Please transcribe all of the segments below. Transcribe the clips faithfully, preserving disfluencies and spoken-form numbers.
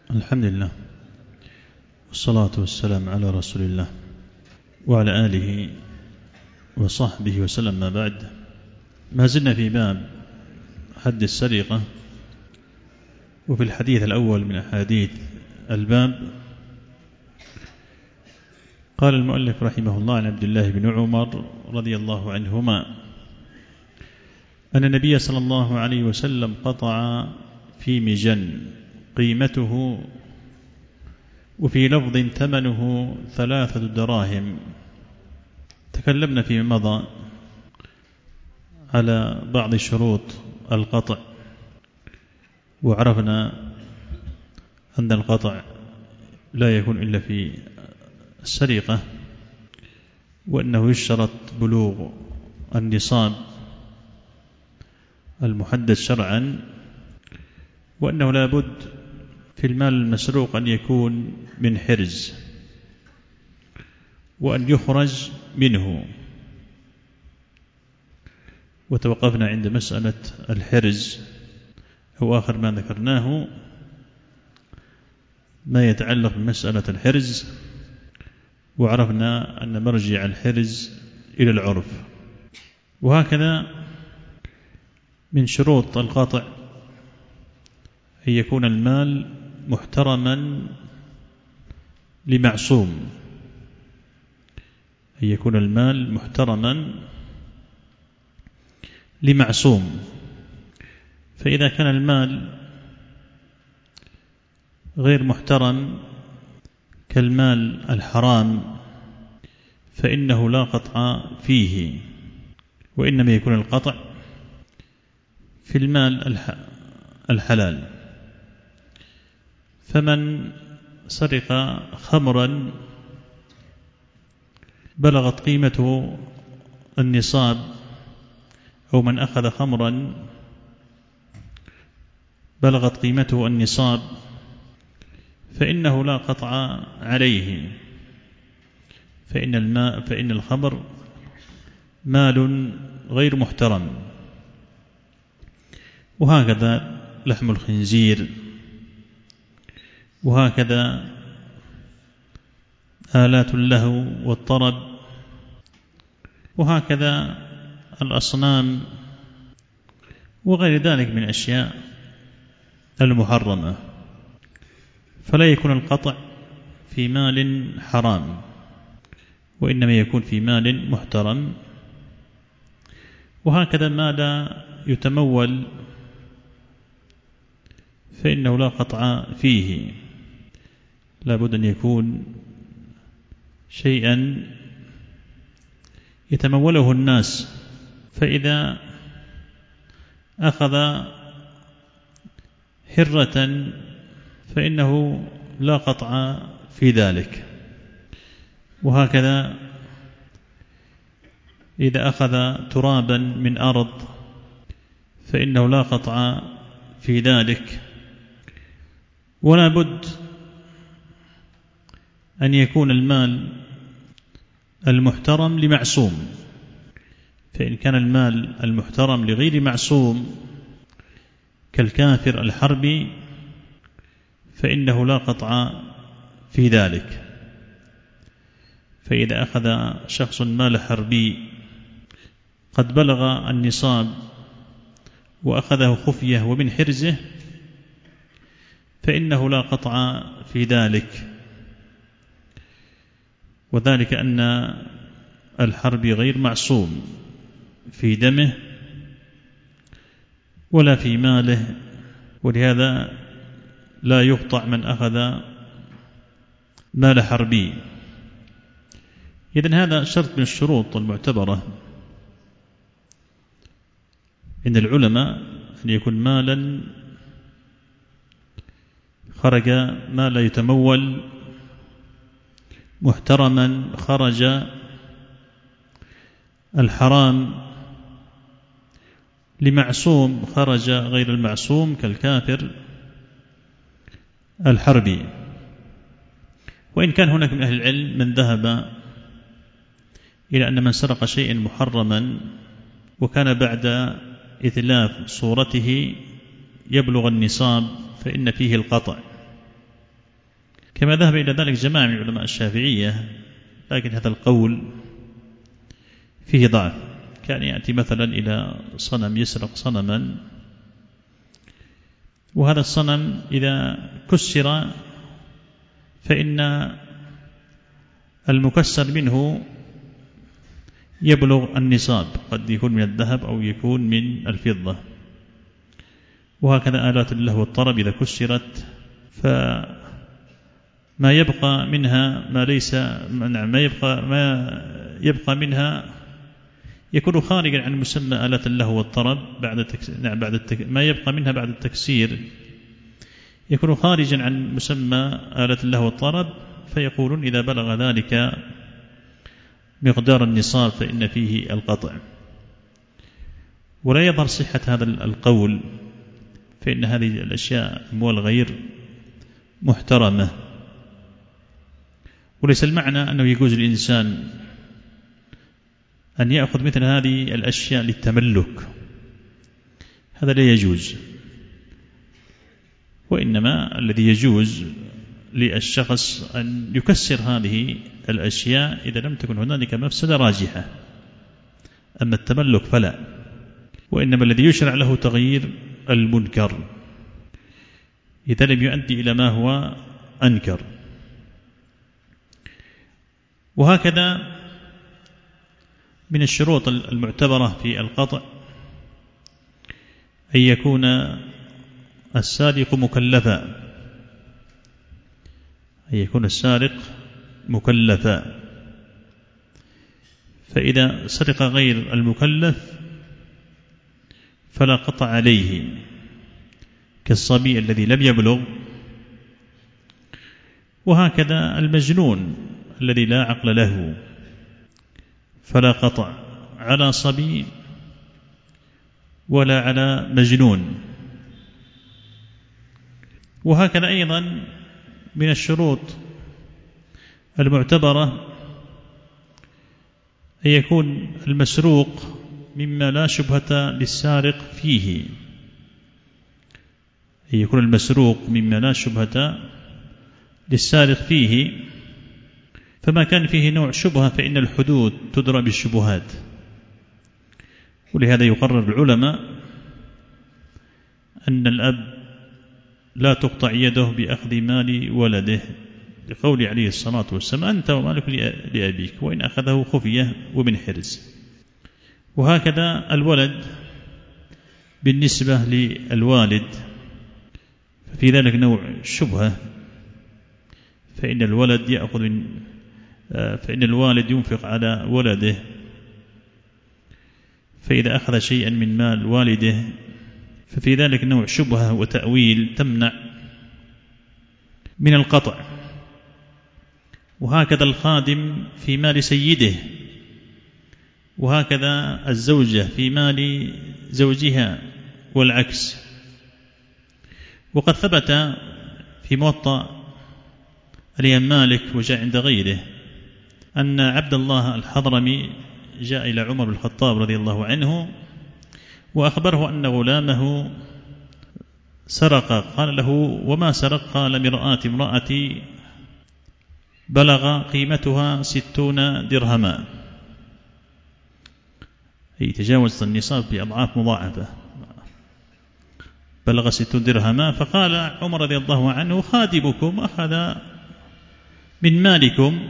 الحمد لله والصلاة والسلام على رسول الله وعلى آله وصحبه وسلم. ما بعد، ما زلنا في باب حد السرقة، وفي الحديث الأول من أحاديث الباب قال المؤلف رحمه الله عن عبد الله بن عمر رضي الله عنهما أن النبي صلى الله عليه وسلم قطع في مجن قيمته، وفي لفظ ثمنه ثلاثة دراهم. تكلمنا فيما مضى على بعض شروط القطع، وعرفنا أن القطع لا يكون إلا في السرقة، وأنه يشترط بلوغ النصاب المحدد شرعا، وأنه لا بد في المال المسروق أن يكون من حرز، وأن يخرج منه. وتوقفنا عند مسألة الحرز، أو آخر ما ذكرناه ما يتعلق بمسألة الحرز، وعرفنا أن مرجع الحرز إلى العرف. وهكذا من شروط القطع أن يكون المال محترما لمعصوم، أن يكون المال محترما لمعصوم. فإذا كان المال غير محترم كالمال الحرام فإنه لا قطع فيه، وإنما يكون القطع في المال الحلال. فمن سرق خمرا بلغت قيمته النصاب، أو من أخذ خمرا بلغت قيمته النصاب، فإنه لا قطع عليه، فإن الماء فإن الخمر مال غير محترم. وهكذا لحم الخنزير، وهكذا آلات اللهو والطرب، وهكذا الأصنام، وغير ذلك من أشياء المحرمة. فلا يكون القطع في مال حرام، وإنما يكون في مال محترم. وهكذا ما لا يتمول فإنه لا قطع فيه، لا بد أن يكون شيئا يتموله الناس. فإذا أخذ حرة فإنه لا قطع في ذلك. وهكذا إذا أخذ ترابا من أرض فإنه لا قطع في ذلك. ولا بد أن يكون المال المحترم لمعصوم، فإن كان المال المحترم لغير معصوم كالكافر الحربي فإنه لا قطع في ذلك. فإذا أخذ شخص مال حربي قد بلغ النصاب وأخذه خفية ومن حرزه فإنه لا قطع في ذلك، وذلك أن الحربي غير معصوم في دمه ولا في ماله، ولهذا لا يقطع من أخذ مال حربي. إذن هذا شرط من الشروط المعتبرة عند العلماء، أن يكون مالا خرج ما لا يتمول، محترما خرج الحرام، لمعصوم خرج غير المعصوم كالكافر الحربي. وإن كان هناك من أهل العلم من ذهب إلى أن من سرق شيئا محرما وكان بعد إتلاف صورته يبلغ النصاب فإن فيه القطع، كما ذهب إلى ذلك جماعة من علماء الشافعية، لكن هذا القول فيه ضعف. كان يأتي مثلا إلى صنم يسرق صنما، وهذا الصنم إذا كسر فإن المكسر منه يبلغ النصاب، قد يكون من الذهب أو يكون من الفضة. وهكذا آلات اللهو والطرب إذا كسرت فما يبقى منها ما ليس ما يبقى ما يبقى منها يكون خارجا عن مسمى آلات اللهو والطرب بعد التكس... نعم بعد التك... ما يبقى منها بعد التكسير يكون خارجا عن مسمى آلات اللهو والطرب، فيقولون إذا بلغ ذلك مقدار النصاب فإن فيه القطع. ولا يظهر صحة هذا القول، فإن هذه الأشياء أموال غير محترمة، وليس المعنى أنه يجوز للإنسان أن يأخذ مثل هذه الأشياء للتملك، هذا لا يجوز. وإنما الذي يجوز للشخص أن يكسر هذه الأشياء إذا لم تكن هنالك مفسدة راجحة، أما التملك فلا. وإنما الذي يشرع له تغيير المنكر إذا لم يؤدي إلى ما هو أنكر. وهكذا من الشروط المعتبرة في القطع أن يكون السارق مكلفا، أن يكون السارق مكلفا. فإذا سرق غير المكلف فلا قطع عليه، كالصبي الذي لم يبلغ. وهكذا المجنون الذي لا عقل له فلا قطع على صبي ولا على مجنون. وهكذا أيضا من الشروط المعتبرة أن يكون المسروق مما لا شبهة للسارق فيه، أن يكون المسروق مما لا شبهة للسارق فيه. فما كان فيه نوع شبهة فإن الحدود تدرى بالشبهات. ولهذا يقرر العلماء أن الأب لا تقطع يده بأخذ مال ولده، لقول عليه الصلاة والسلام أنت ومالك لأبيك، وإن أخذه خفية ومن حرز. وهكذا الولد بالنسبة للوالد ففي ذلك نوع شبهة، فإن الولد يأخذ من فإن الوالد ينفق على ولده، فإذا أخذ شيئا من مال والده ففي ذلك نوع شبهة وتأويل تمنع من القطع. وهكذا الخادم في مال سيده، وهكذا الزوجة في مال زوجها والعكس. وقد ثبت في موطأ الإمام مالك وجاء عند غيره أن عبد الله الحضرمي جاء إلى عمر بن الخطاب رضي الله عنه وأخبره أن غلامه سرق. قال له وما سرق؟ قال مرآة امرأتي بلغ قيمتها ستون درهما، أي تجاوزت النصاب بأضعاف مضاعفة، بلغ ستون درهما. فقال عمر رضي الله عنه خادمكم أخذ من مالكم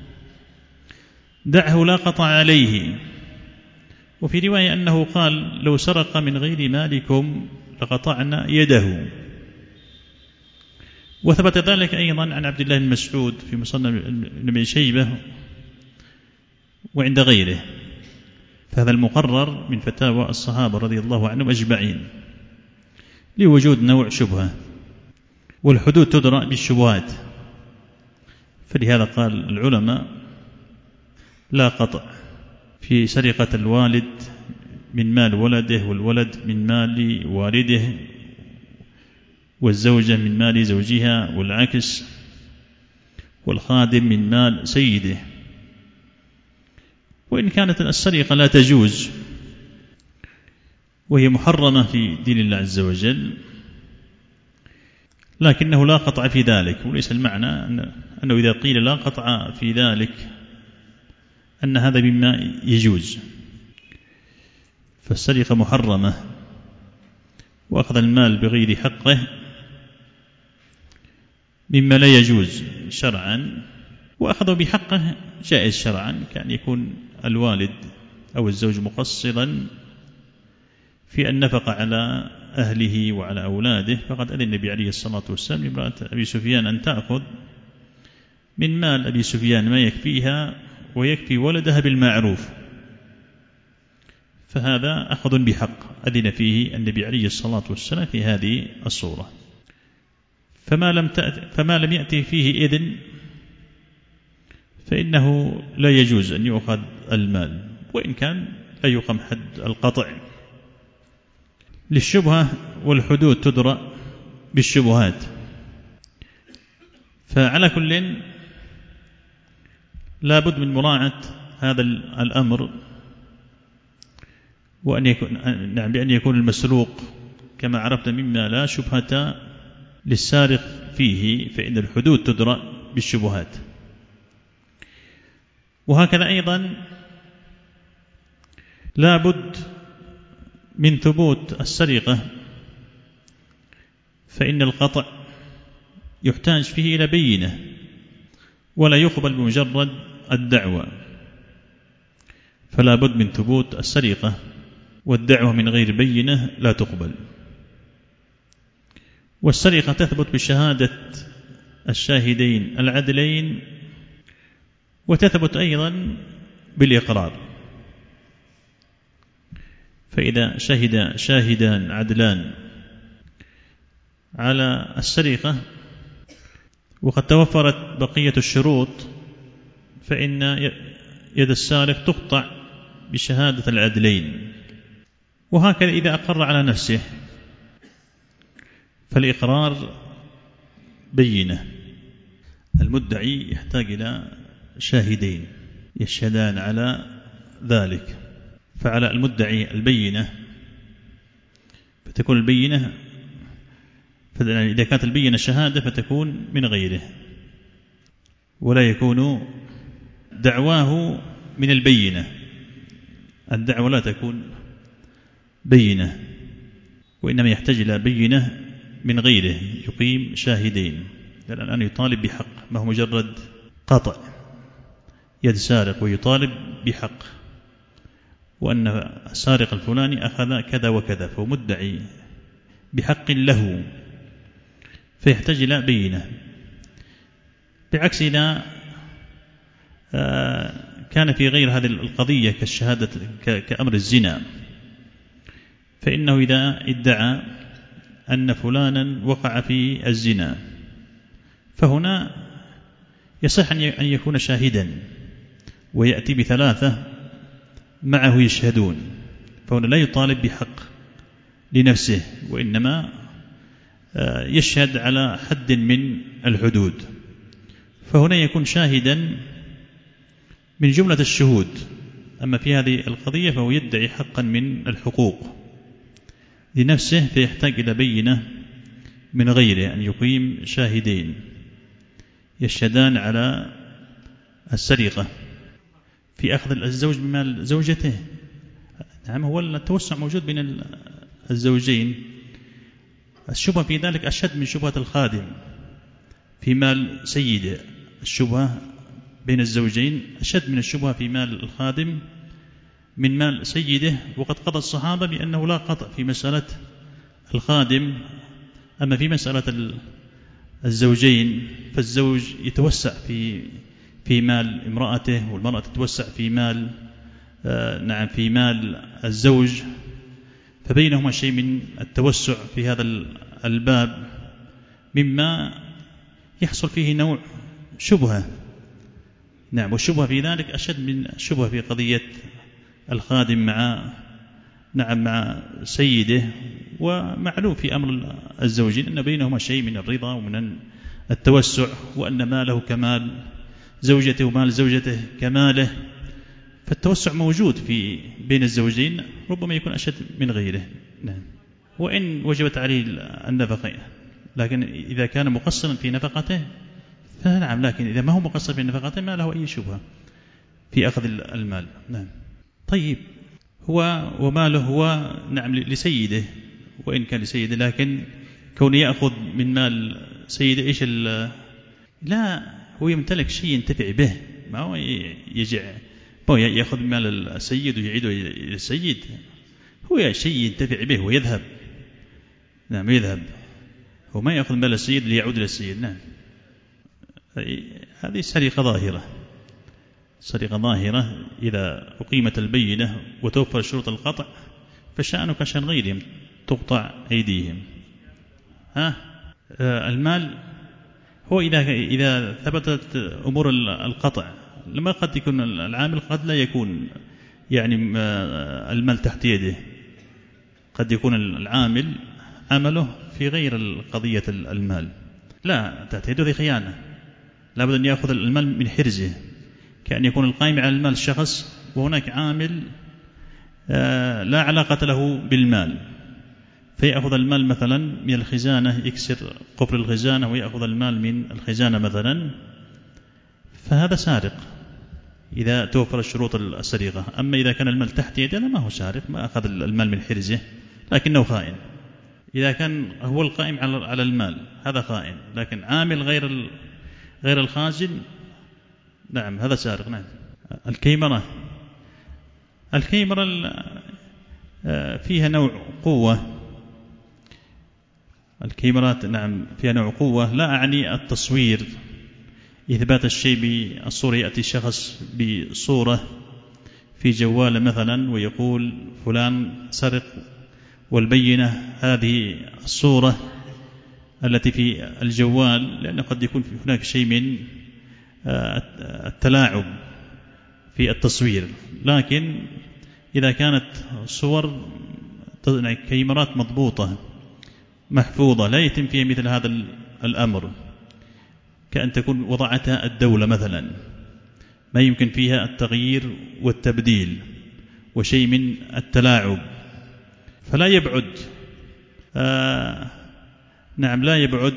دعه لا قطع عليه. وفي رواية أنه قال لو سرق من غير مالكم لقطعنا يده. وثبت ذلك أيضا عن عبد الله بن مسعود في مصنف ابن أبي شيبة وعند غيره. فهذا المقرر من فتاوى الصحابة رضي الله عنهم أجمعين لوجود نوع شبهة، والحدود تدرى بالشبهات. فلهذا قال العلماء لا قطع في سرقة الوالد من مال ولده، والولد من مال والده، والزوجة من مال زوجها والعكس، والخادم من مال سيده. وإن كانت السرقة لا تجوز وهي محرمة في دين الله عز وجل، لكنه لا قطع في ذلك، وليس المعنى أنه إذا قيل لا قطع في ذلك أن هذا مما يجوز. فالسرقة محرمة، وأخذ المال بغير حقه مما لا يجوز شرعا، وأخذه بحقه جائز شرعا، كأن يكون الوالد أو الزوج مقصرا في النفقة على أهله وعلى أولاده، فقد أذن النبي عليه الصلاة والسلام لامرأة أبي سفيان أن تأخذ من مال أبي سفيان ما يكفيها ويكفي ولدها بالمعروف، فهذا أخذ بحق أذن فيه النبي عليه الصلاة والسلام في هذه الصورة. فما لم تأت فما لم يأتي فيه إذن فإنه لا يجوز أن يؤخذ المال، وإن كان لا يقام حد القطع. للشبهة والحدود تدرأ بالشبهات. فعلى كل لا بد من مراعاة هذا الأمر، وأن يكون نعم بأن يكون المسروق كما عرفنا مما لا شبهة للسارق فيه، فإن الحدود تدرأ بالشبهات. وهكذا أيضا لا بد من ثبوت السرقة، فإن القطع يحتاج فيه إلى بينة، ولا يقبل بمجرد الدعوة، فلا بد من ثبوت السرقة، والدعوة من غير بينة لا تقبل. والسرقة تثبت بشهادة الشاهدين العدلين، وتثبت أيضا بالإقرار. فإذا شهد شاهدان عدلان على السرقة وقد توفرت بقية الشروط، فإن يد السارق تقطع بشهادة العدلين. وهكذا إذا أقر على نفسه فالإقرار بينة. المدعي يحتاج إلى شاهدين يشهدان على ذلك، فعلى المدعي البينة، فتكون البينة إذا كانت البينة شهادة فتكون من غيره، ولا يكون دعواه من البينة. الدعوة لا تكون بينة، وإنما يحتاج إلى بينة من غيره يقيم شاهدين، لأن الآن يطالب بحق، ما هو مجرد قطع يد سارق ويطالب بحق، وأن السارق الفلاني أخذ كذا وكذا، فهو مدعي بحق له، فيحتاج إلى بينة. بعكس إذا كان في غير هذه القضية كالشهادة كأمر الزنا، فإنه إذا ادعى أن فلانا وقع في الزنا، فهنا يصح أن يكون شاهدا ويأتي بثلاثة معه يشهدون، فهنا لا يطالب بحق لنفسه، وإنما يشهد على حد من الحدود، فهنا يكون شاهدا من جملة الشهود. أما في هذه القضية فهو يدعي حقا من الحقوق لنفسه، فيحتاج إلى بينة من غيره، أن يقيم شاهدين يشهدان على السرقة في أخذ الزوج بمال زوجته. نعم، هو التوسع موجود بين الزوجين، الشبهة في ذلك أشد من شبهة الخادم في مال سيده. الشبهة بين الزوجين أشد من الشبهة في مال الخادم من مال سيده، وقد قضى الصحابة بأنه لا قطع في مسألة الخادم. أما في مسألة الزوجين فالزوج يتوسع في في مال امرأته، والمرأة تتوسع في مال آه نعم في مال الزوج، فبينهما شيء من التوسع في هذا الباب، مما يحصل فيه نوع شبهة. نعم، والشبهة في ذلك أشد من الشبهة في قضية الخادم مع نعم مع سيده. ومعلوم في أمر الزوجين أن بينهما شيء من الرضا ومن التوسع، وأن ماله كمال زوجته ومال زوجته كماله، فالتوسع موجود في بين الزوجين، ربما يكون أشد من غيره. نعم، وإن وجبت عليه النفقة لكن إذا كان مقصرا في نفقته فنعم، لكن إذا ما هو مقصر في نفقته ما له أي شبهة في أخذ المال. نعم. طيب، هو وماله هو نعم لسيده، وإن كان لسيده، لكن كونه يأخذ من مال سيده إيش لا، هو يمتلك شيء ينتفع به، ما هو يجع هو يأخذ مال السيد ويعيده إلى السيد، هو شيء ينتفع به ويذهب. نعم يذهب، هو ما يأخذ مال السيد ليعود إلى السيد. نعم، هذه سرقة ظاهرة، سرقة ظاهرة. إذا أقيمت البينة وتوفر شروط القطع فشأنه كشأن غيرهم، تقطع أيديهم. ها المال هو إذا إذا ثبتت أمور القطع، لما قد يكون العامل قد لا يكون يعني المال تحت يده، قد يكون العامل عمله في غير قضية المال، لا تحت يده، ذي خيانة، لابد أن يأخذ المال من حرزه، كأن يكون القائم على المال شخص وهناك عامل لا علاقة له بالمال، فيأخذ المال مثلا من الخزانة، يكسر قفل الخزانة ويأخذ المال من الخزانة مثلا، فهذا سارق إذا توفر الشروط السرقة. أما إذا كان المال تحت يده ما هو سارق، ما أخذ المال من حرزه لكنه خائن. إذا كان هو القائم على المال هذا خائن، لكن عامل غير غير الخازن نعم هذا سارق. نعم. الكيمرة، الكيمرة فيها نوع قوة، الكيمرات نعم فيها نوع قوة، لا أعني التصوير، إثبات الشيء بالصورة، يأتي شخص بصورة في جوال مثلا ويقول فلان سرق، والبينة هذه الصورة التي في الجوال، لأن قد يكون هناك شيء من التلاعب في التصوير. لكن إذا كانت صور كاميرات مضبوطة محفوظة لا يتم فيها مثل هذا الأمر، كأن تكون وضعتها الدولة مثلا، ما يمكن فيها التغيير والتبديل وشيء من التلاعب، فلا يبعد آه نعم لا يبعد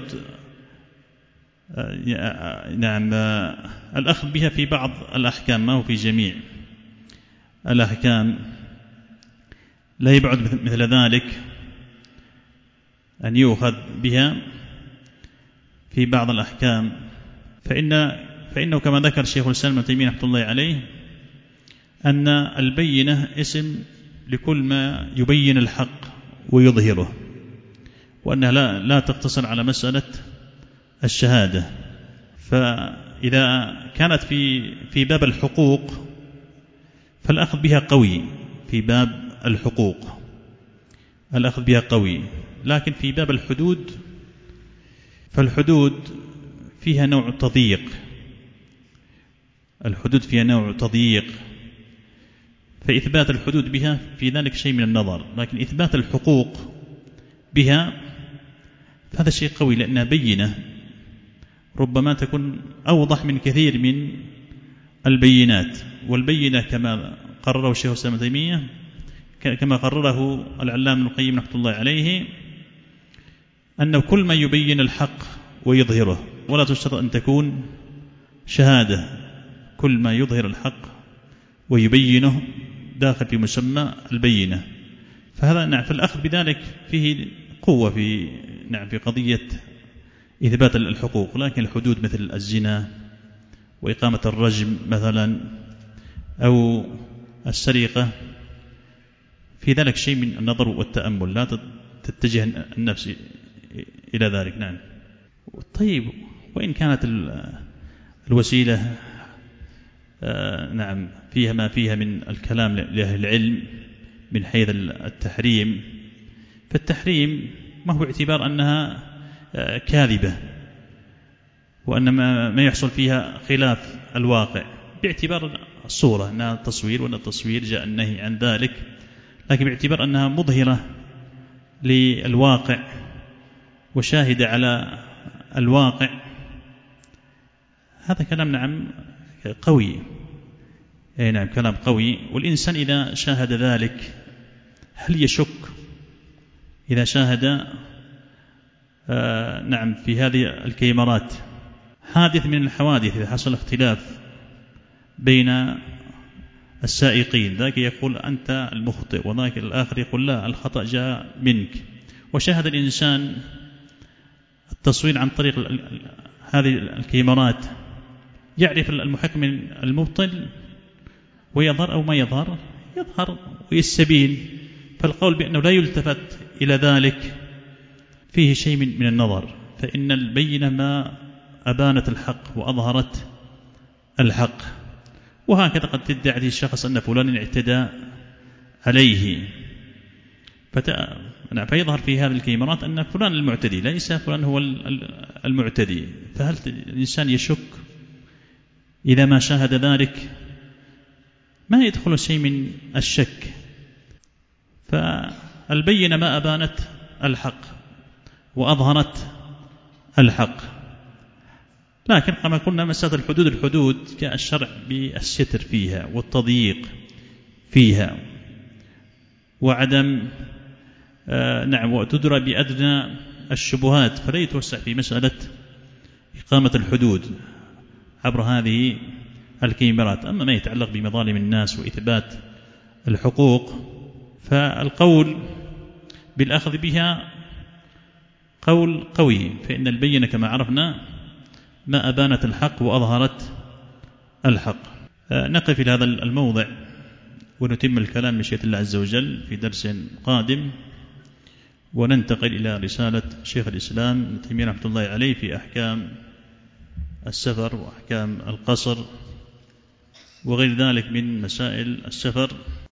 آه نعم آه الأخذ بها في بعض الأحكام، ما هو في جميع الأحكام، لا يبعد مثل ذلك أن يؤخذ بها في بعض الأحكام، فإن فإنه كما ذكر الشيخ الإسلام ابن تيمية رحمة الله عليه أن البينة اسم لكل ما يبين الحق ويظهره، وأنها لا, لا تقتصر على مسألة الشهادة. فإذا كانت في في باب الحقوق فالأخذ بها قوي، في باب الحقوق الأخذ بها قوي، لكن في باب الحدود فالحدود فيها نوع تضييق، الحدود فيها نوع تضييق، فإثبات الحدود بها في ذلك شيء من النظر، لكن إثبات الحقوق بها هذا شيء قوي، لأنها بينة ربما تكون أوضح من كثير من البينات. والبينة كما قرره الشيخ الإسلام ابن تيمية، كما قرره العلامة ابن القيم رحمة الله عليه، أنه كل ما يبين الحق ويظهره، ولا تشترط أن تكون شهادة، كل ما يظهر الحق ويبينه داخل في مسمى البينة. فهذا نعم في الأخذ بذلك فيه قوة في نعم في قضية إثبات الحقوق. لكن الحدود مثل الزنا وإقامة الرجم مثلا أو السرقة في ذلك شيء من النظر والتأمل، لا تتجه النفس إلى ذلك. نعم. طيب، وإن كانت الوسيلة آه نعم فيها ما فيها من الكلام لأهل العلم من حيث التحريم، فالتحريم ما هو باعتبار أنها آه كاذبة وأن ما يحصل فيها خلاف الواقع، باعتبار الصورة أنها تصوير، وأن التصوير جاء النهي عن ذلك، لكن باعتبار أنها مظهرة للواقع وشاهدة على الواقع، هذا كلام نعم قوي. أي نعم كلام قوي. والإنسان إذا شاهد ذلك هل يشك؟ إذا شاهد آه نعم في هذه الكاميرات حادث من الحوادث إذا حصل اختلاف بين السائقين، ذاك يقول أنت المخطئ وذاك الآخر يقول لا الخطأ جاء منك، وشاهد الإنسان التصوير عن طريق هذه الكاميرات، يعرف المحق من المبطل ويظهر أو ما يظهر، يظهر ويستبين. فالقول بأنه لا يلتفت إلى ذلك فيه شيء من, من النظر، فإن البينة ما أبانت الحق وأظهرت الحق. وهكذا قد تدعي الشخص أن فلان اعتدى عليه فيظهر في هذه الكاميرات أن فلان المعتدي، ليس فلان هو المعتدي. فهل الإنسان يشك إذا ما شاهد ذلك؟ ما يدخل شيء من الشك. فالبينة ما أبانت الحق وأظهرت الحق. لكن كما قلنا مسألة الحدود الحدود جاء الشرع بالستر فيها والتضييق فيها وعدم آه نعم وتدرى بأدنى الشبهات، فلا يتوسع في مسألة إقامة الحدود عبر هذه الكاميرات. أما ما يتعلق بمظالم الناس وإثبات الحقوق فالقول بالأخذ بها قول قوي، فإن البينة كما عرفنا ما أبانت الحق وأظهرت الحق. آه نقف إلى هذا الموضع ونتم الكلام مشيئة الله عز وجل في درس قادم، وننتقل إلى رسالة شيخ الإسلام ابن تيمية رحمة الله عليه في أحكام السفر وأحكام القصر وغير ذلك من مسائل السفر.